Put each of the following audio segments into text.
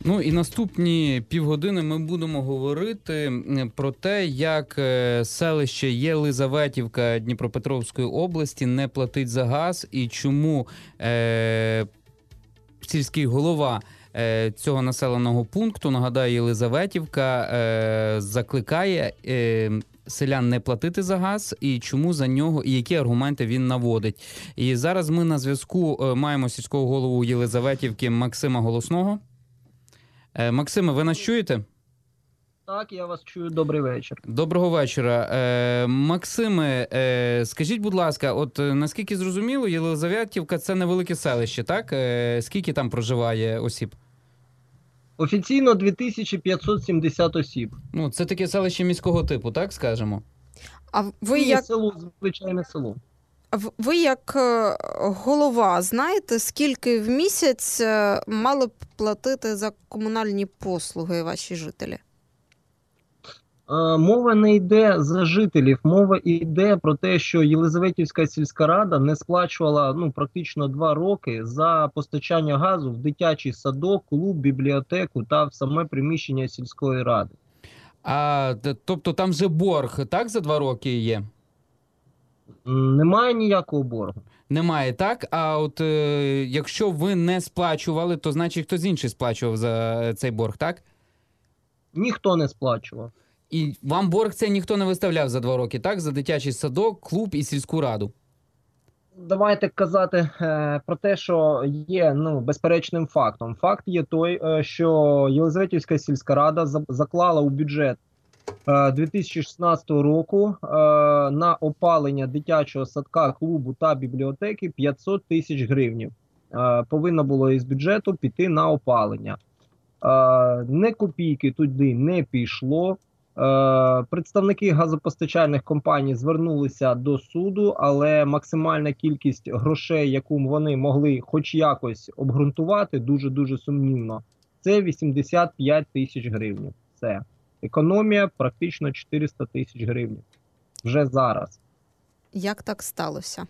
Ну і наступні півгодини ми будемо говорити про те, як селище Єлизаветівка Дніпропетровської області не платить за газ і чому сільський голова цього населеного пункту, нагадаю, Єлизаветівка, закликає селян не платити за газ і чому за нього, і які аргументи він наводить. І зараз ми на зв'язку маємо сільського голову Єлизаветівки Максима Голосного. Максиме, ви нас чуєте? Так, я вас чую. Добрий вечір. Доброго вечора. Максиме, скажіть, будь ласка, от наскільки зрозуміло, Єлизаветівка – це невелике селище, так? Скільки там проживає осіб? Офіційно 2570 осіб. Ну, це таке селище міського типу, так скажемо? А ви як село, звичайне село. ви як голова знаєте, скільки в місяць мали б платити за комунальні послуги ваші жителі? Мова не йде за жителів, мова йде про те, що Єлизаветівська сільська рада не сплачувала практично 2 роки за постачання газу в дитячий садок, клуб, бібліотеку та в саме приміщення сільської ради. Тобто там вже борг, так, за 2 роки є? Немає ніякого боргу. Немає, так? А от якщо ви не сплачували, то значить хтось інший сплачував за цей борг, так? Ніхто не сплачував. І вам борг цей ніхто не виставляв за 2 роки, так? За дитячий садок, клуб і сільську раду? Давайте казати про те, що є безперечним фактом. Факт є той, що Єлизаветівська сільська рада заклала у бюджет 2016 року на опалення дитячого садка, клубу та бібліотеки 500 тисяч гривень. Повинно було із бюджету піти на опалення. Не копійки туди не пішло. Представники газопостачальних компаній звернулися до суду, але максимальна кількість грошей, яку вони могли хоч якось обґрунтувати, дуже-дуже сумнівно, це 85 тисяч гривень. Це економія практично 400 тисяч гривень. Вже зараз. Як так сталося?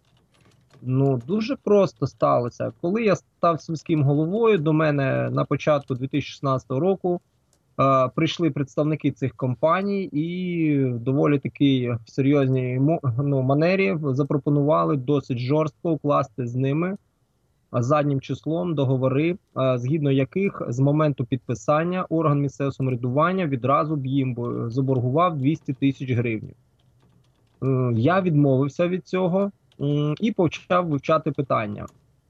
Дуже просто сталося. Коли я став сільським головою, до мене на початку 2016 року прийшли представники цих компаній і доволі таки в серйозній манері запропонували досить жорстко укласти з ними заднім числом договори, згідно яких з моменту підписання орган місцевого самоврядування відразу б їм заборгував 200 тисяч гривень. Я відмовився від цього і почав вивчати питання.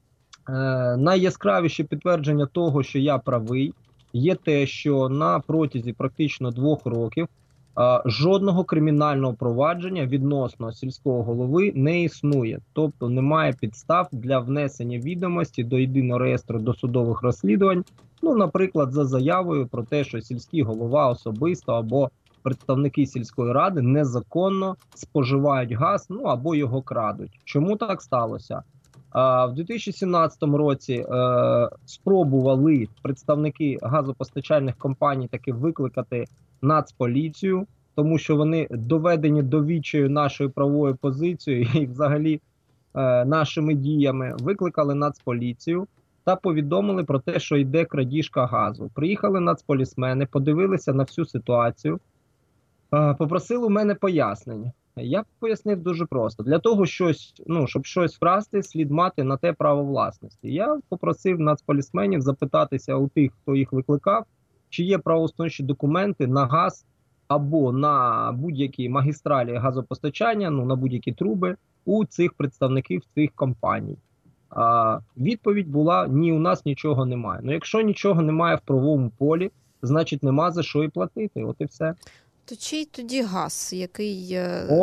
Найяскравіше підтвердження того, що я правий, є те, що на протязі практично 2 років жодного кримінального провадження відносно сільського голови не існує. Тобто немає підстав для внесення відомості до єдиного реєстру досудових розслідувань, наприклад, за заявою про те, що сільський голова особисто або представники сільської ради незаконно споживають газ, або його крадуть. Чому так сталося? В 2017 році спробували представники газопостачальних компаній таки викликати Нацполіцію, тому що вони доведені до відчаю нашою правовою позицією і взагалі нашими діями. Викликали Нацполіцію та повідомили про те, що йде крадіжка газу. Приїхали нацполісмени, подивилися на всю ситуацію, попросили у мене пояснення. Я пояснив дуже просто. Для того, щоб щось вкрасти, слід мати на те право власності. Я попросив нацполісменів запитатися у тих, хто їх викликав, чи є правоустановчі документи на газ або на будь-які магістралі газопостачання, на будь-які труби у цих представників цих компаній. Відповідь була: ні, у нас нічого немає. Якщо нічого немає в правовому полі, значить нема за що і платити. От і все. То чий тоді газ, який...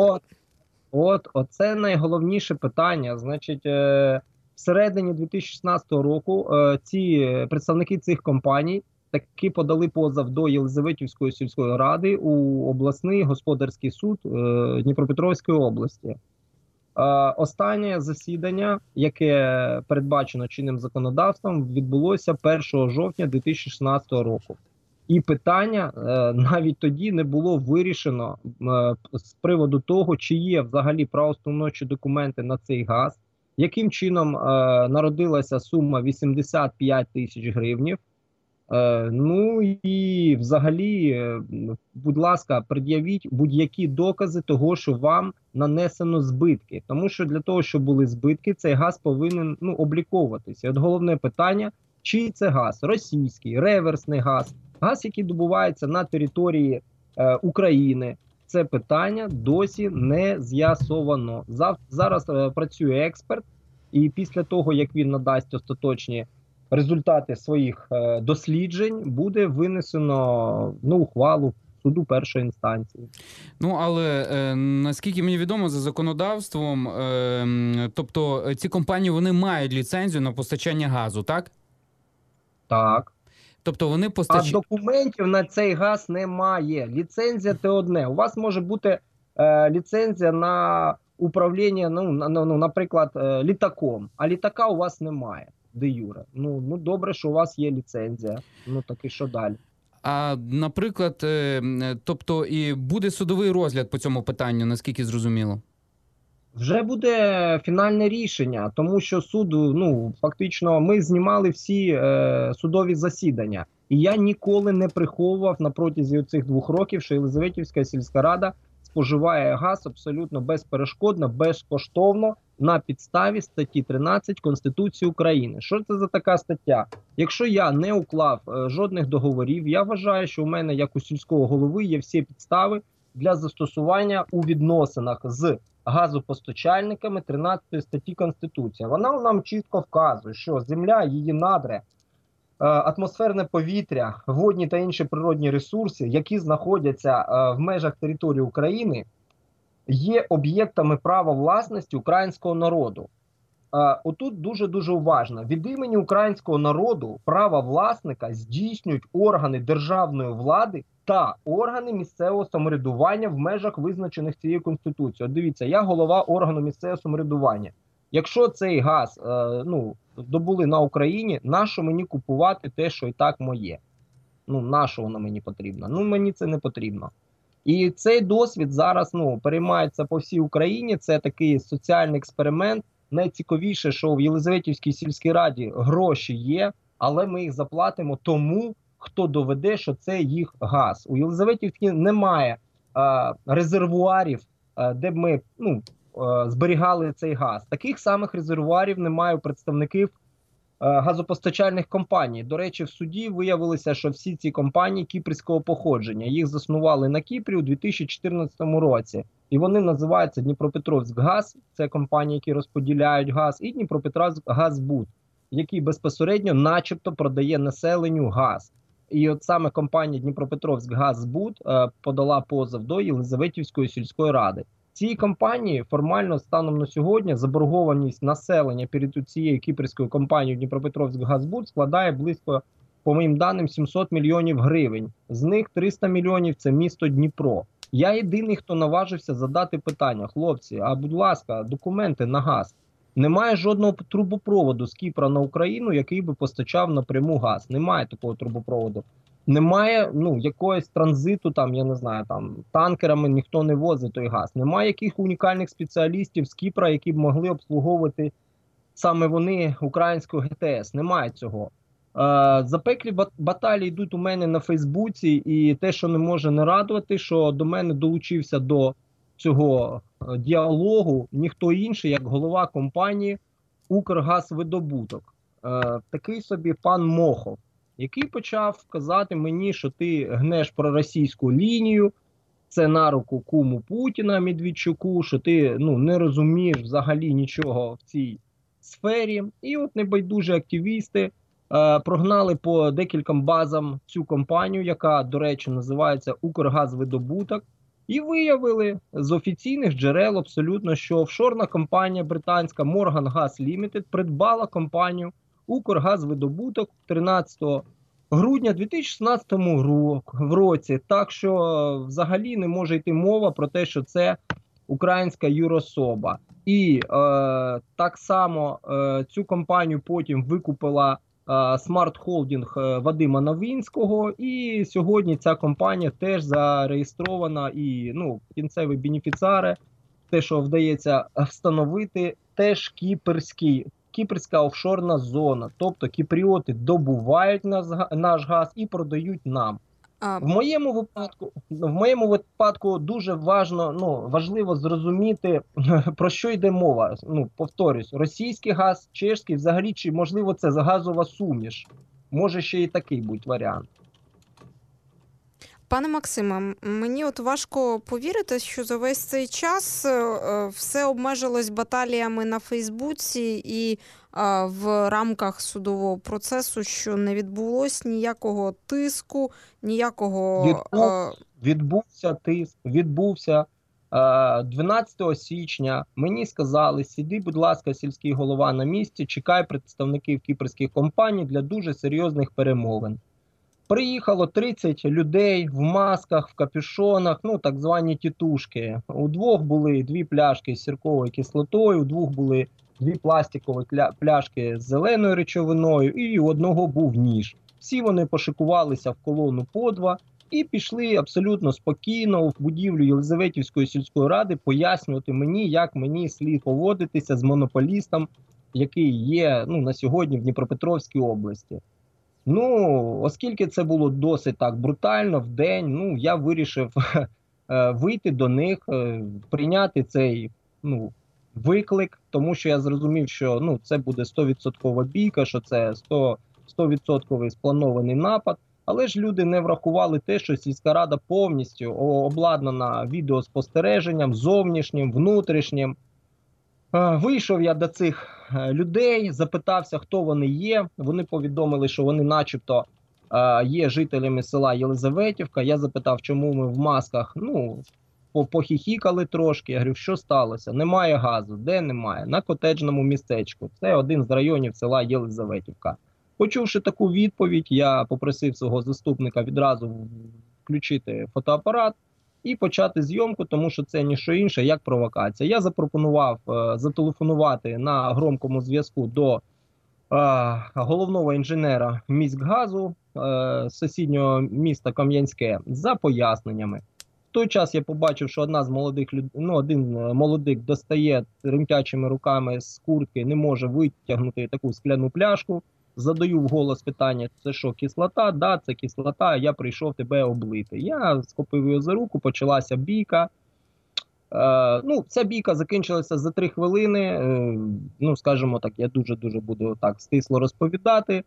Оце найголовніше питання. Значить, всередині 2016 року представники цих компаній таки подали позов до Єлизаветівської сільської ради у обласний господарський суд Дніпропетровської області. Останнє засідання, яке передбачено чинним законодавством, відбулося 1 жовтня 2016 року. І питання навіть тоді не було вирішено з приводу того, чи є взагалі правоустановчі документи на цей газ, яким чином народилася сума 85 тисяч гривнів, Ну і взагалі, будь ласка, пред'явіть будь-які докази того, що вам нанесено збитки. Тому що для того, щоб були збитки, цей газ повинен обліковуватися. І от головне питання, чий це газ? Російський, реверсний газ, газ, який добувається на території України. Це питання досі не з'ясовано. Зараз працює експерт, і після того, як він надасть остаточні результати своїх досліджень, буде винесено ухвалу суду першої інстанції. Ну, але наскільки мені відомо, за законодавством, тобто ці компанії, вони мають ліцензію на постачання газу, так? Так. Тобто вони А документів на цей газ немає. Ліцензія – це одне. У вас може бути ліцензія на управління, наприклад, літаком, а літака у вас немає, де юре. Ну добре, що у вас є ліцензія. Ну так і що далі? А, наприклад, тобто і буде судовий розгляд по цьому питанню, наскільки зрозуміло? Вже буде фінальне рішення, тому що суд, фактично, ми знімали всі судові засідання. І я ніколи не приховував на протязі цих 2 років, що Єлизаветівська сільська рада споживає газ абсолютно безперешкодно, безкоштовно на підставі статті 13 Конституції України. Що це за така стаття? Якщо я не уклав жодних договорів, я вважаю, що у мене, як у сільського голови, є всі підстави для застосування у відносинах з газопостачальниками 13 статті Конституції. Вона нам чітко вказує, що земля, її надра, атмосферне повітря, водні та інші природні ресурси, які знаходяться в межах території України, є об'єктами права власності українського народу. Отут дуже-дуже уважно. Від імені українського народу права власника здійснюють органи державної влади та органи місцевого самоврядування в межах, визначених цією Конституцією. От дивіться, я голова органу місцевого самоврядування. Якщо цей газ добули на Україні, нащо мені купувати те, що і так моє? Нащо воно мені потрібно? Мені це не потрібно. І цей досвід зараз переймається по всій Україні. Це такий соціальний експеримент. Найцікавіше, що в Єлизаветівській сільській раді гроші є, але ми їх заплатимо тому, хто доведе, що це їх газ. У Єлизаветівській немає резервуарів, де б ми зберігали цей газ. Таких самих резервуарів немає у представників газопостачальних компаній. До речі, в суді виявилося, що всі ці компанії кіпрського походження. Їх заснували на Кіпрі у 2014 році. І вони називаються Дніпропетровськгаз, це компанії, які розподіляють газ, і Дніпропетровськгазбуд, який безпосередньо начебто продає населенню газ. І от саме компанія Дніпропетровськгазбуд подала позов до Єлизаветівської сільської ради. Ці компанії формально станом на сьогодні заборгованість населення перед цією кіпрською компанією Дніпропетровськгазбуд складає близько, по моїм даним, 700 мільйонів гривень. З них 300 мільйонів – це місто Дніпро. Я єдиний, хто наважився задати питання: хлопці, а будь ласка, документи на газ. Немає жодного трубопроводу з Кіпра на Україну, який би постачав напряму газ. Немає такого трубопроводу. Немає якогось транзиту, я не знаю, танкерами ніхто не возить той газ. Немає яких унікальних спеціалістів з Кіпра, які б могли обслуговувати саме вони українську ГТС. Немає цього. Запеклі баталії йдуть у мене на Фейсбуці, і те, що не може не радувати, що до мене долучився до цього діалогу ніхто інший, як голова компанії «Укргазвидобуток». Такий собі пан Мохов, який почав казати мені, що ти гнеш проросійську лінію, це на руку куму Путіна Медведчуку, що ти не розумієш взагалі нічого в цій сфері. І от небайдужі активісти прогнали по декільком базам цю компанію, яка, до речі, називається «Укргазвидобуток», і виявили з офіційних джерел абсолютно, що офшорна компанія британська Morgan Gas Limited придбала компанію «Укргазвидобуток» 13 грудня 2016 році. Так що взагалі не може йти мова про те, що це українська юрособа. І так само цю компанію потім викупила смарт-холдинг Вадима Новинського, і сьогодні ця компанія теж зареєстрована, і кінцеві бенефіціари, те, що вдається встановити, теж кіпрський кіпрська офшорна зона, тобто кіпріоти добувають наш газ і продають нам. В моєму випадку дуже важливо зрозуміти, про що йде мова. Повторюсь, російський газ, чешський, взагалі, чи можливо це газова суміш. Може ще і такий бути варіант. Пане Максиме, мені важко повірити, що за весь цей час все обмежилось баталіями на Фейсбуці і в рамках судового процесу, що не відбулось ніякого тиску, ніякого... Відбувся тиск, відбувся. 12 січня мені сказали, сиди, будь ласка, сільський голова на місці, чекай представників кіпрських компаній для дуже серйозних перемовин. Приїхало 30 людей в масках, в капюшонах, так звані тітушки. У двох були 2 пляшки з сірковою кислотою, у двох були 2 пластикові пляшки з зеленою речовиною і у одного був ніж. Всі вони пошикувалися в колону по 2 і пішли абсолютно спокійно в будівлю Єлизаветівської сільської ради пояснювати мені, як мені слід поводитися з монополістом, який є на сьогодні в Дніпропетровській області. Оскільки це було досить так брутально в день, я вирішив вийти до них, прийняти цей виклик, тому що я зрозумів, що це буде 100% бійка, що це 100% спланований напад. Але ж люди не врахували те, що сільська рада повністю обладнана відеоспостереженням, зовнішнім, внутрішнім. Вийшов я до цих людей, запитався, хто вони є. Вони повідомили, що вони начебто є жителями села Єлизаветівка. Я запитав, чому ми в масках. Похіхікали трошки. Я говорю, що сталося? Немає газу. Де немає? На котеджному містечку. Це один з районів села Єлизаветівка. Почувши таку відповідь, я попросив свого заступника відразу включити фотоапарат і почати зйомку, тому що це ніщо інше, як провокація. Я запропонував зателефонувати на громкому зв'язку до головного інженера міськгазу сусіднього міста Кам'янське за поясненнями. В той час я побачив, що один молодик достає тремтячими руками з куртки, не може витягнути таку скляну пляшку. Задаю вголос питання, це що, кислота? Да, це кислота, я прийшов тебе облити. Я схопив його за руку, почалася бійка. Ця бійка закінчилася за 3 хвилини. Скажімо так, я дуже-дуже буду так стисло розповідати.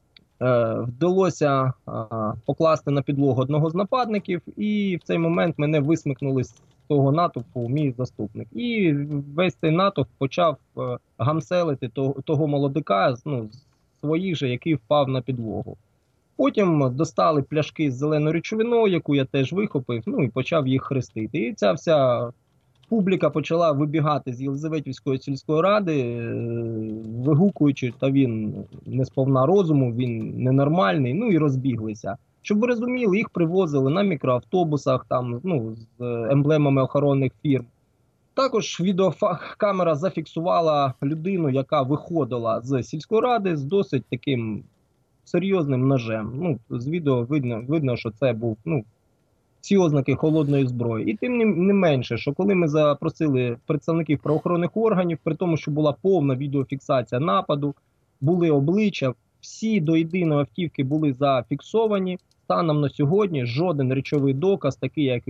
Вдалося покласти на підлогу одного з нападників, і в цей момент мене висмикнули з того натовпу мій заступник. І весь цей натовп почав гамселити того молодика, своїх же, який впав на підлогу. Потім достали пляшки з зеленою речовиною, яку я теж вихопив, і почав їх хрестити. І ця вся публіка почала вибігати з Єлизаветівської сільської ради, вигукуючи, та він не сповна розуму, він ненормальний, і розбіглися. Щоб ви розуміли, їх привозили на мікроавтобусах, з емблемами охоронних фірм. Також відеокамера зафіксувала людину, яка виходила з сільської ради з досить таким серйозним ножем. З відео видно, що це був всі ознаки холодної зброї. І тим не менше, що коли ми запросили представників правоохоронних органів, при тому, що була повна відеофіксація нападу, були обличчя, всі до єдиної автівки були зафіксовані. Станом на сьогодні жоден речовий доказ, такий як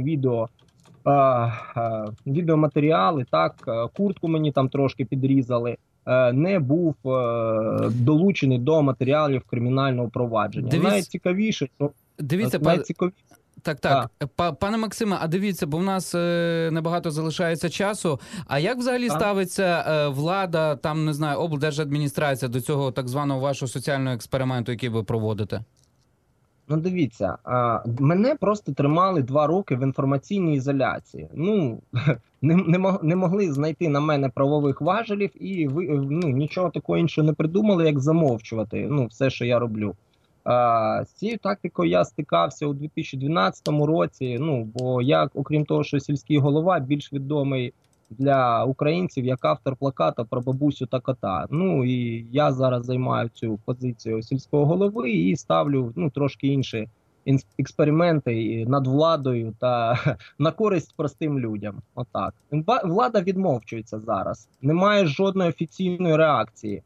відеоматеріали, куртку мені там трошки підрізали, не був долучений до матеріалів кримінального провадження. Найцікавіше, що... Дивіться, Так. Пане Максиме, а дивіться, бо в нас небагато залишається часу. А як взагалі ставиться влада, облдержадміністрація до цього так званого вашого соціального експерименту, який ви проводите? Дивіться, мене просто тримали 2 роки в інформаційній ізоляції. Не могли знайти на мене правових важелів і нічого такого іншого не придумали, як замовчувати все, що я роблю. З цією тактикою я стикався у 2012 році, бо я, окрім того, що сільський голова, більш відомий для українців як автор плаката про бабусю та кота. І я зараз займаю цю позицію сільського голови і ставлю трошки інші експерименти над владою та на користь простим людям. Отак. Влада відмовчується зараз. Немає жодної офіційної реакції.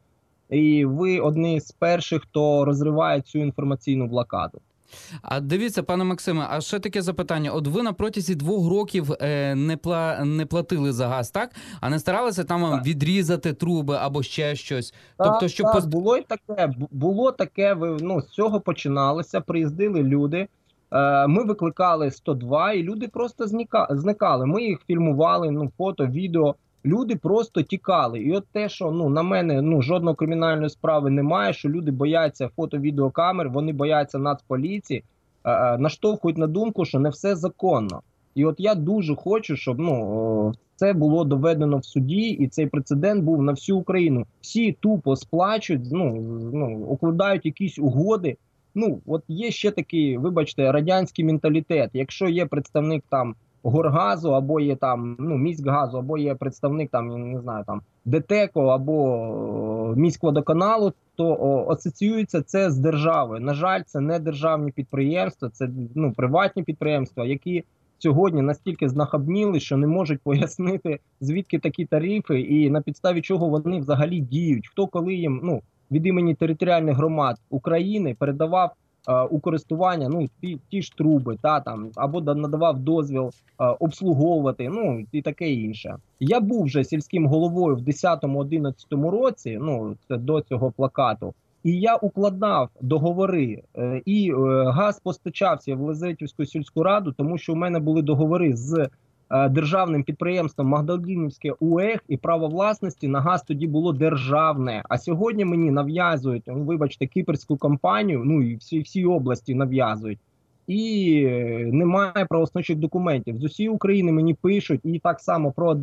і ви одні з перших, хто розриває цю інформаційну блокаду. А дивіться, пане Максиме, а ще таке запитання. От ви на протязі 2 років не платили за газ, так? А не старалися там відрізати труби або ще щось? Тобто, щоб було таке, з цього починалося, приїздили люди, ми викликали 102, і люди просто зникали. Ми їх фільмували, фото, відео. Люди просто тікали. І от те, що на мене жодної кримінальної справи немає, що люди бояться фото-відеокамер, вони бояться Нацполіції, наштовхують на думку, що не все законно. І от я дуже хочу, щоб це було доведено в суді, і цей прецедент був на всю Україну. Всі тупо сплачують, укладають якісь угоди. От є ще такий, вибачте, радянський менталітет. Якщо є представник там Горгазу, або є там міськгазу, або є представник там, не знаю, там ДТЕКу або міськводоканалу, то асоціюється це з державою. На жаль, це не державні підприємства, це приватні підприємства, які сьогодні настільки знахабніли, що не можуть пояснити, звідки такі тарифи і на підставі чого вони взагалі діють. Хто коли їм від імені територіальних громад України передавав у користування ті ж труби, або надавав дозвіл обслуговувати, і таке інше. Я був вже сільським головою в 10-11 році, це до цього плакату, і я укладав договори, і газ постачався в Лизаветівську сільську раду, тому що у мене були договори з державним підприємством Магдалинівське УЕГ, і право власності на газ тоді було державне. А сьогодні мені нав'язують, вибачте, кіпрську компанію, і всі області нав'язують. І немає правоснучих документів. З усієї України мені пишуть, і так само про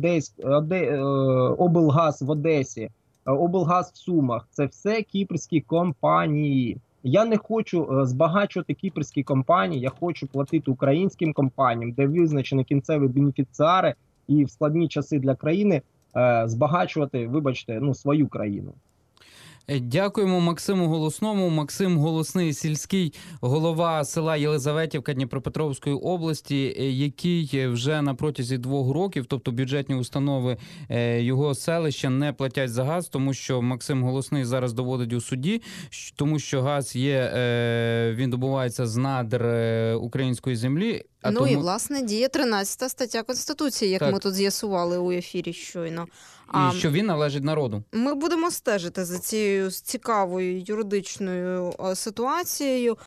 облгаз в Одесі, облгаз в Сумах. Це все кіпрські компанії. Я не хочу збагачувати кіпрські компанії, я хочу платити українським компаніям, де визначені кінцеві бенефіціари, і в складні часи для країни збагачувати, вибачте, свою країну. Дякуємо Максиму Голосному. Максим Голосний, сільський голова села Єлизаветівка Дніпропетровської області, який вже на протязі 2 років, тобто бюджетні установи його селища не платять за газ, тому що Максим Голосний зараз доводить у суді, тому що газ він добувається з надр української землі. І, власне, діє 13 стаття Конституції, як ми тут з'ясували у ефірі щойно. І що він належить народу. Ми будемо стежити за цією цікавою юридичною ситуацією.